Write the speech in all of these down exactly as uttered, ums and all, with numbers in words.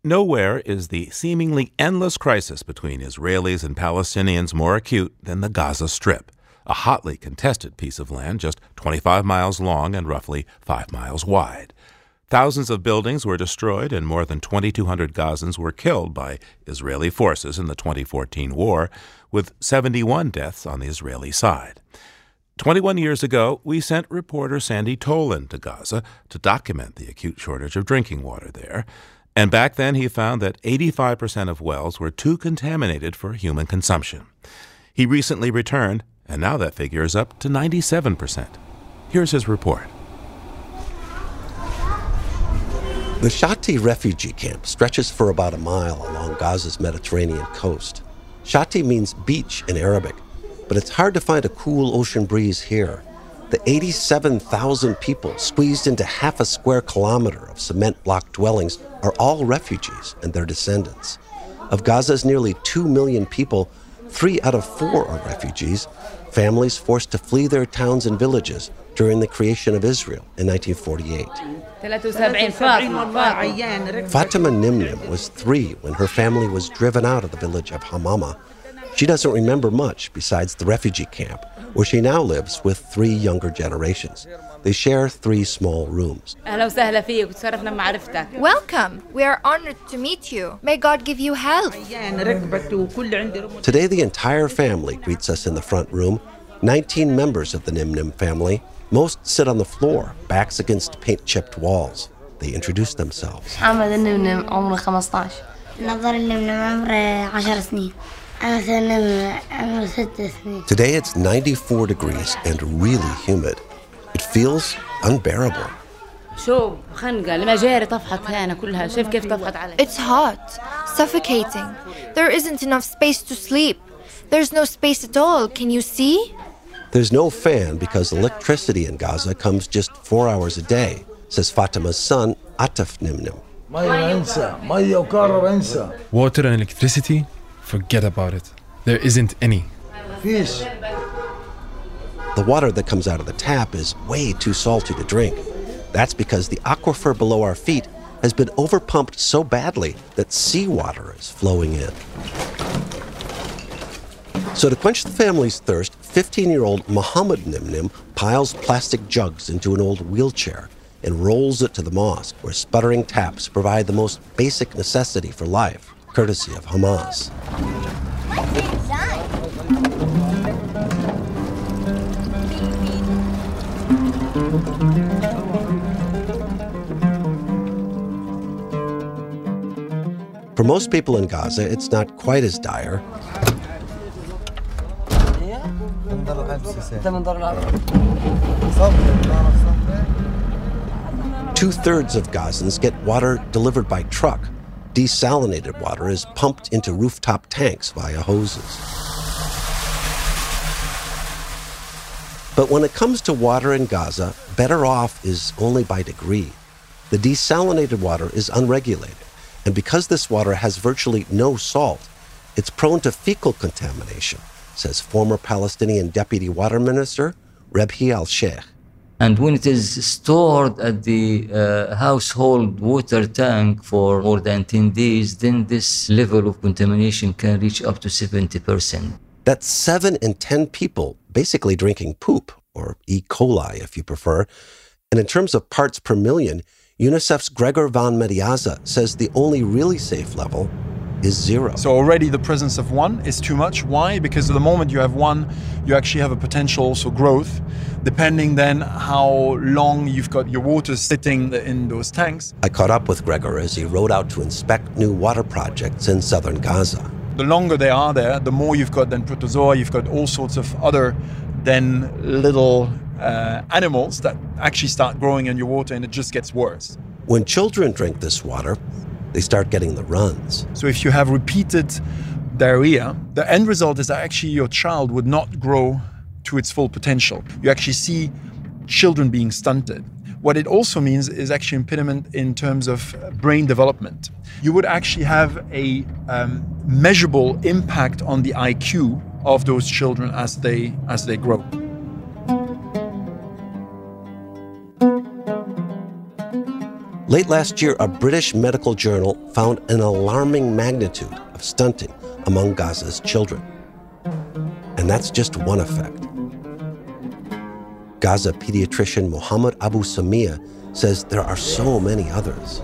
Nowhere is the seemingly endless crisis between Israelis and Palestinians more acute than the Gaza Strip, a hotly contested piece of land just twenty-five miles long and roughly five miles wide. Thousands of buildings were destroyed and more than twenty-two hundred Gazans were killed by Israeli forces in the twenty fourteen war, with seventy-one deaths on the Israeli side. twenty-one years ago, we sent reporter Sandy Tolan to Gaza to document the acute shortage of drinking water there. And back then he found that eighty-five percent of wells were too contaminated for human consumption. He recently returned, and now that figure is up to ninety-seven percent. Here's his report. The Shati refugee camp stretches for about a mile along Gaza's Mediterranean coast. Shati means beach in Arabic, but it's hard to find a cool ocean breeze here. The eighty-seven thousand people squeezed into half a square kilometer of cement block dwellings are all refugees and their descendants. Of Gaza's nearly two million people, three out of four are refugees, families forced to flee their towns and villages during the creation of Israel in nineteen forty-eight. Fatima Nimnim was three when her family was driven out of the village of Hamama. She doesn't remember much besides the refugee camp, where she now lives with three younger generations. They share three small rooms. Welcome. We are honored to meet you. May God give you health. Today, the entire family greets us in the front room. nineteen members of the Nimnim family. Most sit on the floor, backs against paint-chipped walls. They introduce themselves. Today it's ninety-four degrees and really humid. It feels unbearable. It's hot, suffocating. There isn't enough space to sleep. There's no space at all. Can you see? There's no fan because electricity in Gaza comes just four hours a day, says Fatima's son, Ataf Nimnim. Water and electricity? Forget about it. There isn't any. The water that comes out of the tap is way too salty to drink. That's because the aquifer below our feet has been overpumped so badly that seawater is flowing in. So to quench the family's thirst, fifteen-year-old Muhammad Nimnim piles plastic jugs into an old wheelchair and rolls it to the mosque, where sputtering taps provide the most basic necessity for life, courtesy of Hamas. For most people in Gaza, it's not quite as dire. Two-thirds of Gazans get water delivered by truck. Desalinated water is pumped into rooftop tanks via hoses. But when it comes to water in Gaza, better off is only by degree. The desalinated water is unregulated, and because this water has virtually no salt, it's prone to fecal contamination, says former Palestinian Deputy Water Minister Rebhi al-Sheikh. And when it is stored at the uh, household water tank for more than ten days, then this level of contamination can reach up to seventy percent. That's seven in ten people basically drinking poop, or E. coli if you prefer. And in terms of parts per million, UNICEF's Gregor van Mediaza says the only really safe level is zero. So already the presence of one is too much. Why? Because the moment you have one, you actually have a potential also growth, depending then how long you've got your water sitting in those tanks. I caught up with Gregor as he rode out to inspect new water projects in southern Gaza. The longer they are there, the more you've got then protozoa, you've got all sorts of other then little uh, animals that actually start growing in your water, and it just gets worse. When children drink this water, they start getting the runs. So if you have repeated diarrhea, the end result is that actually your child would not grow to its full potential. You actually see children being stunted. What it also means is actually impediment in terms of brain development. You would actually have a um, measurable impact on the I Q of those children as they as they grow. Late last year, a British medical journal found an alarming magnitude of stunting among Gaza's children. And that's just one effect. Gaza pediatrician Mohammed Abu Samia says there are so many others.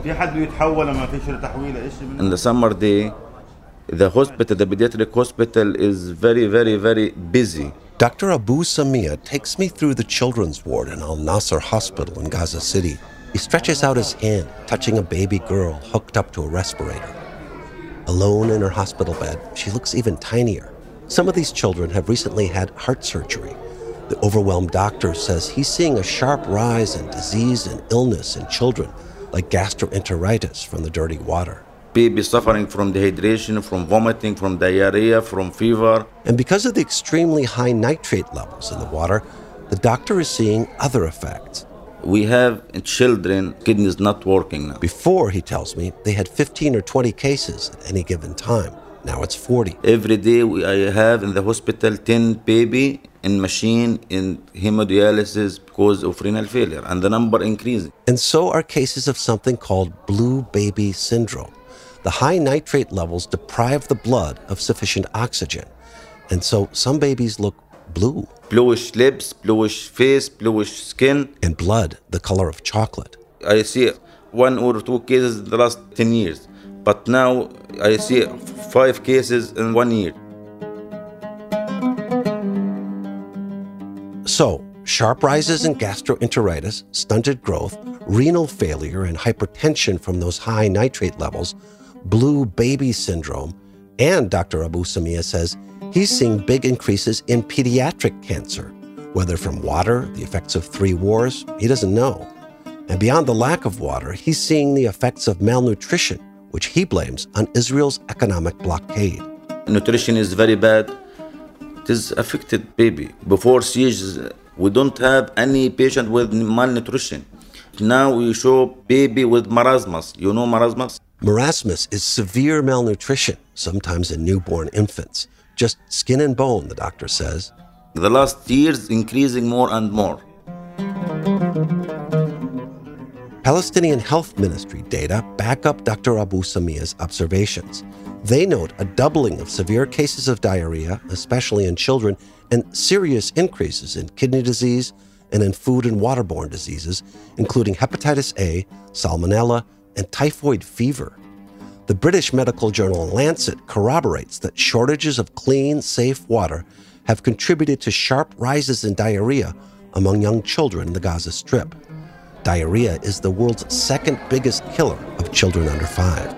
In the summer day, the hospital, the pediatric hospital is very, very, very busy. Doctor Abu Samia takes me through the children's ward in Al Nasser Hospital in Gaza City. He stretches out his hand, touching a baby girl hooked up to a respirator. Alone in her hospital bed, she looks even tinier. Some of these children have recently had heart surgery. The overwhelmed doctor says he's seeing a sharp rise in disease and illness in children, like gastroenteritis from the dirty water. Babies suffering from dehydration, from vomiting, from diarrhea, from fever. And because of the extremely high nitrate levels in the water, the doctor is seeing other effects. We have children, kidneys not working now. Before, he tells me, they had fifteen or twenty cases at any given time. Now it's forty. Every day we, I have in the hospital ten baby in machine in hemodialysis because of renal failure, and the number increasing. And so are cases of something called blue baby syndrome. The high nitrate levels deprive the blood of sufficient oxygen. And so some babies look blue. Bluish lips, bluish face, bluish skin. And blood, the color of chocolate. I see one or two cases in the last ten years. But now I see five cases in one year. So, sharp rises in gastroenteritis, stunted growth, renal failure, and hypertension from those high nitrate levels, blue baby syndrome, and Doctor Abu Samia says he's seeing big increases in pediatric cancer. Whether from water, the effects of three wars, he doesn't know. And beyond the lack of water, he's seeing the effects of malnutrition, which he blames on Israel's economic blockade. Nutrition is very bad. It is affected baby. Before siege, we don't have any patient with malnutrition. Now we show baby with marasmus. You know marasmus? Marasmus is severe malnutrition, sometimes in newborn infants. Just skin and bone, the doctor says. The last years increasing more and more. Palestinian Health Ministry data back up Doctor Abu Samia's observations. They note a doubling of severe cases of diarrhea, especially in children, and serious increases in kidney disease and in food and waterborne diseases, including hepatitis A, salmonella, and typhoid fever. The British medical journal Lancet corroborates that shortages of clean, safe water have contributed to sharp rises in diarrhea among young children in the Gaza Strip. Diarrhea is the world's second biggest killer of children under five.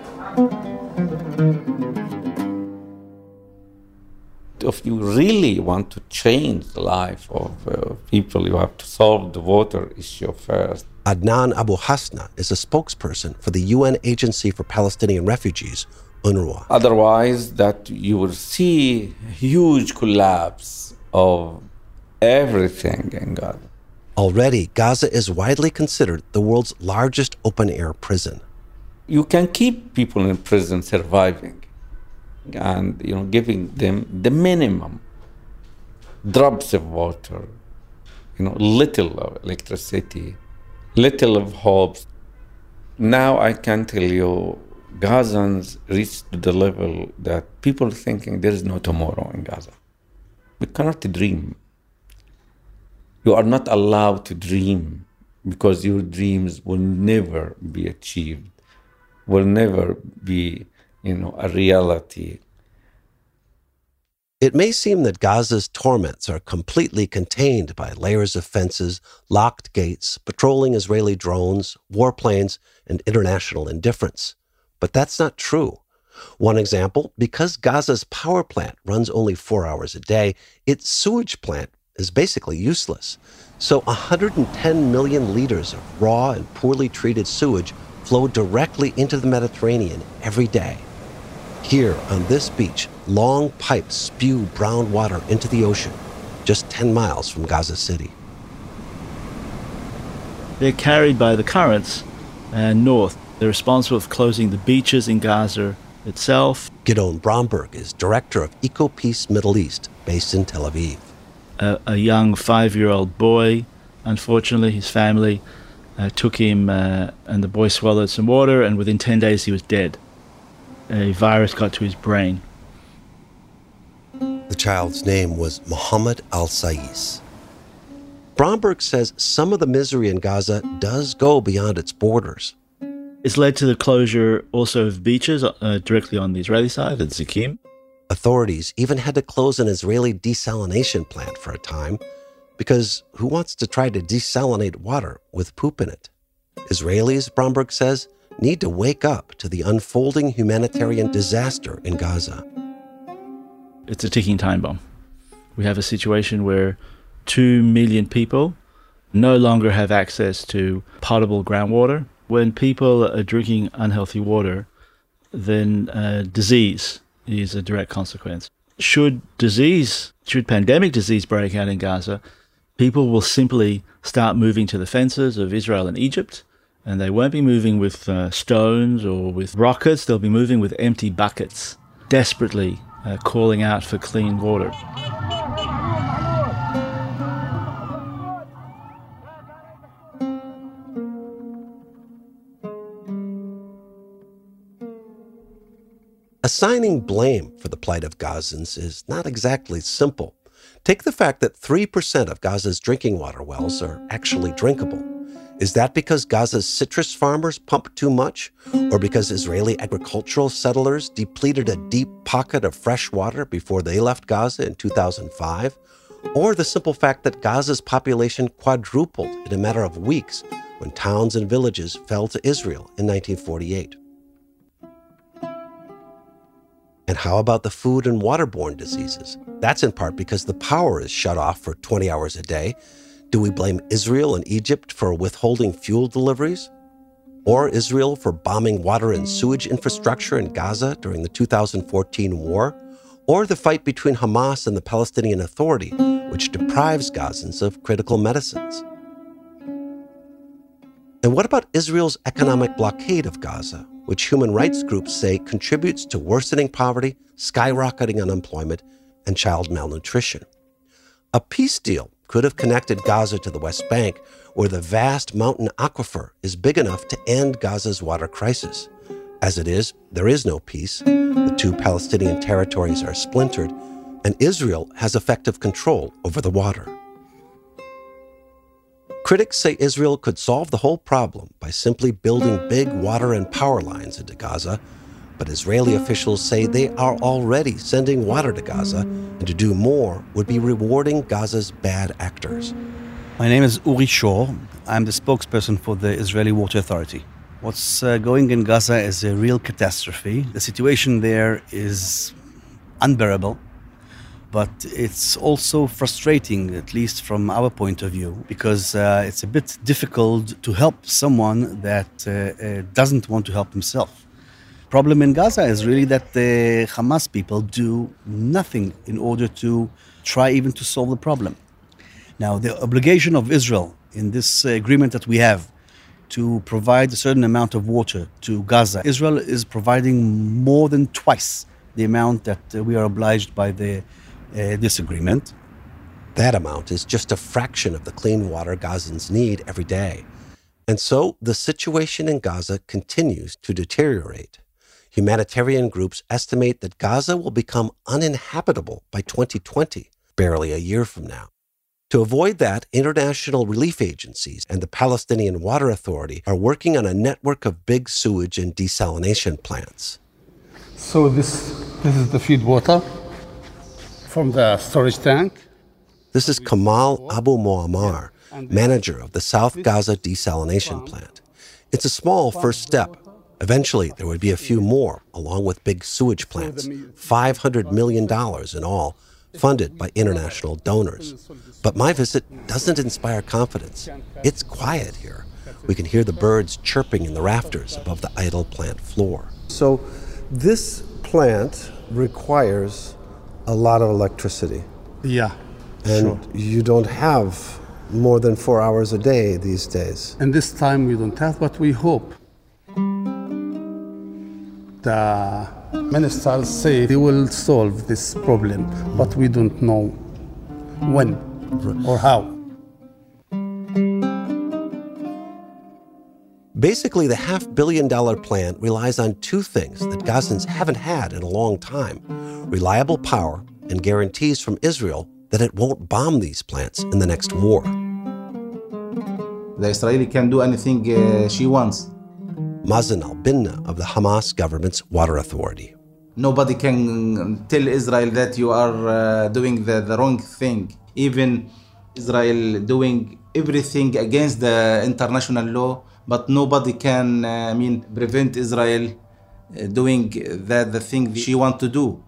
If you really want to change the life of uh, people, you have to solve the water issue first. Adnan Abu Hasna is a spokesperson for the U N Agency for Palestinian Refugees, UNRWA. Otherwise, that you will see huge collapse of everything in Gaza. Already, Gaza is widely considered the world's largest open-air prison. You can keep people in prison surviving and, you know, giving them the minimum, drops of water, you know, little of electricity, little of hopes. Now I can tell you, Gazans reached to the level that people are thinking there is no tomorrow in Gaza. We cannot dream. You are not allowed to dream because your dreams will never be achieved, will never be, you know, a reality. It may seem that Gaza's torments are completely contained by layers of fences, locked gates, patrolling Israeli drones, warplanes, and international indifference. But that's not true. One example, because Gaza's power plant runs only four hours a day, its sewage plant is basically useless. So one hundred ten million liters of raw and poorly treated sewage flow directly into the Mediterranean every day. Here on this beach, long pipes spew brown water into the ocean, just ten miles from Gaza City. They're carried by the currents and north. They're responsible for closing the beaches in Gaza itself. Gidon Bromberg is director of EcoPeace Middle East, based in Tel Aviv. A, a young five-year-old boy, unfortunately, his family uh, took him, uh, and the boy swallowed some water, and within ten days he was dead. A virus got to his brain. The child's name was Mohammed al-Sais. Bromberg says some of the misery in Gaza does go beyond its borders. It's led to the closure also of beaches uh, directly on the Israeli side at Zikim. Authorities even had to close an Israeli desalination plant for a time, because who wants to try to desalinate water with poop in it? Israelis, Bromberg says, need to wake up to the unfolding humanitarian disaster in Gaza. It's a ticking time bomb. We have a situation where two million people no longer have access to potable groundwater. When people are drinking unhealthy water, then uh, disease is a direct consequence. Should disease, should pandemic disease break out in Gaza, people will simply start moving to the fences of Israel and Egypt, and they won't be moving with uh, stones or with rockets. They'll be moving with empty buckets, desperately uh, calling out for clean water. Assigning blame for the plight of Gazans is not exactly simple. Take the fact that three percent of Gaza's drinking water wells are actually drinkable. Is that because Gaza's citrus farmers pump too much? Or because Israeli agricultural settlers depleted a deep pocket of fresh water before they left Gaza in two thousand five? Or the simple fact that Gaza's population quadrupled in a matter of weeks when towns and villages fell to Israel in nineteen forty-eight? And how about the food and waterborne diseases? That's in part because the power is shut off for twenty hours a day. Do we blame Israel and Egypt for withholding fuel deliveries? Or Israel for bombing water and sewage infrastructure in Gaza during the two thousand fourteen war? Or the fight between Hamas and the Palestinian Authority, which deprives Gazans of critical medicines? And what about Israel's economic blockade of Gaza, which human rights groups say contributes to worsening poverty, skyrocketing unemployment, and child malnutrition? A peace deal could have connected Gaza to the West Bank, where the vast mountain aquifer is big enough to end Gaza's water crisis. As it is, there is no peace. The two Palestinian territories are splintered, and Israel has effective control over the water. Critics say Israel could solve the whole problem by simply building big water and power lines into Gaza, but Israeli officials say they are already sending water to Gaza, and to do more would be rewarding Gaza's bad actors. My name is Uri Shor. I'm the spokesperson for the Israeli Water Authority. What's uh, going in Gaza is a real catastrophe. The situation there is unbearable. But it's also frustrating, at least from our point of view, because uh, it's a bit difficult to help someone that uh, uh, doesn't want to help himself. Problem in Gaza is really that the Hamas people do nothing in order to try even to solve the problem. Now, the obligation of Israel in this agreement that we have to provide a certain amount of water to Gaza, Israel is providing more than twice the amount that uh, we are obliged by the Uh, this agreement. That amount is just a fraction of the clean water Gazans need every day. And so the situation in Gaza continues to deteriorate. Humanitarian groups estimate that Gaza will become uninhabitable by twenty twenty, barely a year from now. To avoid that, international relief agencies and the Palestinian Water Authority are working on a network of big sewage and desalination plants. So this, this is the feed water from the storage tank. This is Kamal Abu Muammar, manager of the South Gaza desalination plant. It's a small first step. Eventually, there would be a few more, along with big sewage plants, five hundred million dollars in all, funded by international donors. But my visit doesn't inspire confidence. It's quiet here. We can hear the birds chirping in the rafters above the idle plant floor. So this plant requires a lot of electricity. Yeah, and sure. You don't have more than four hours a day these days. And this time we don't have, but we hope. The ministers say they will solve this problem, but we don't know when or how. Basically, the half billion dollar plan relies on two things that Gazans haven't had in a long time: reliable power and guarantees from Israel that it won't bomb these plants in the next war. The Israeli can do anything uh, she wants. Mazen al-Binna of the Hamas government's water authority. Nobody can tell Israel that you are uh, doing the, the wrong thing. Even Israel doing everything against the international law, but nobody can, uh, I mean, prevent Israel uh, doing the, the thing she wants to do.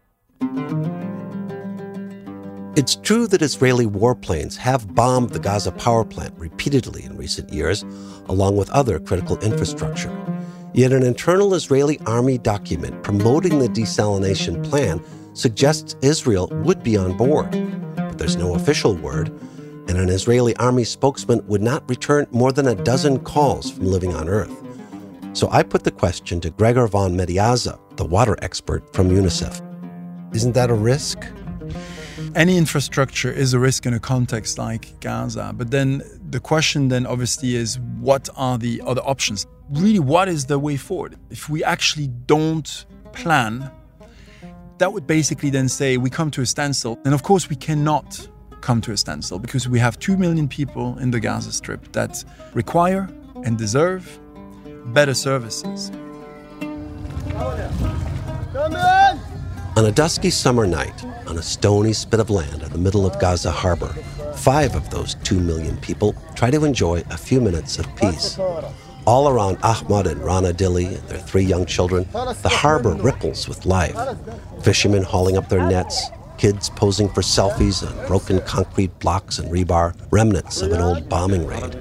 It's true that Israeli warplanes have bombed the Gaza power plant repeatedly in recent years, along with other critical infrastructure. Yet an internal Israeli army document promoting the desalination plan suggests Israel would be on board. But there's no official word, and an Israeli army spokesman would not return more than a dozen calls from living on Earth. So I put the question to Gregor von Mediaza, the water expert from UNICEF. Isn't that a risk? Any infrastructure is a risk in a context like Gaza. But then the question then obviously is, what are the other options? Really, what is the way forward? If we actually don't plan, that would basically then say we come to a standstill. And of course, we cannot come to a standstill because we have two million people in the Gaza Strip that require and deserve better services. On a dusky summer night, on a stony spit of land in the middle of Gaza harbor, five of those two million people try to enjoy a few minutes of peace. All around Ahmad and Rana Dili and their three young children, the harbor ripples with life. Fishermen hauling up their nets, kids posing for selfies on broken concrete blocks and rebar, remnants of an old bombing raid.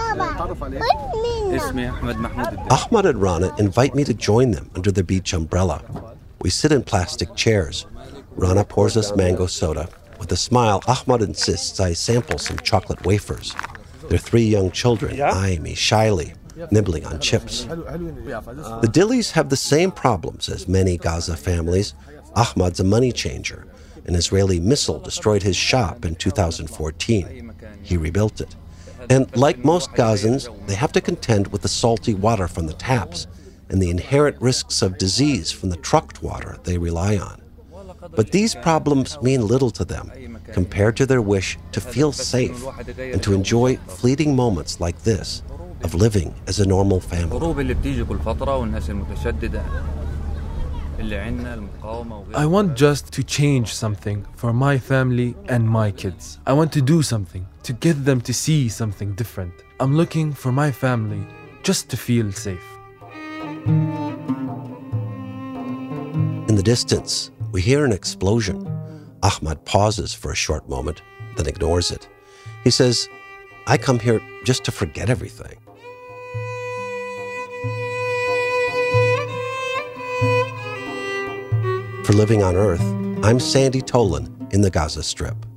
Ahmad and Rana invite me to join them under the beach umbrella. We sit in plastic chairs. Rana pours us mango soda. With a smile, Ahmad insists I sample some chocolate wafers. Their three young children eye me shyly, nibbling on chips. The Dilis have the same problems as many Gaza families. Ahmad's a money changer. An Israeli missile destroyed his shop in two thousand fourteen. He rebuilt it. And like most Gazans, they have to contend with the salty water from the taps and the inherent risks of disease from the trucked water they rely on. But these problems mean little to them compared to their wish to feel safe and to enjoy fleeting moments like this of living as a normal family. I want just to change something for my family and my kids. I want to do something to get them to see something different. I'm looking for my family just to feel safe. In the distance, we hear an explosion. Ahmad pauses for a short moment, then ignores it. He says, I come here just to forget everything. For Living on Earth, I'm Sandy Tolan in the Gaza Strip.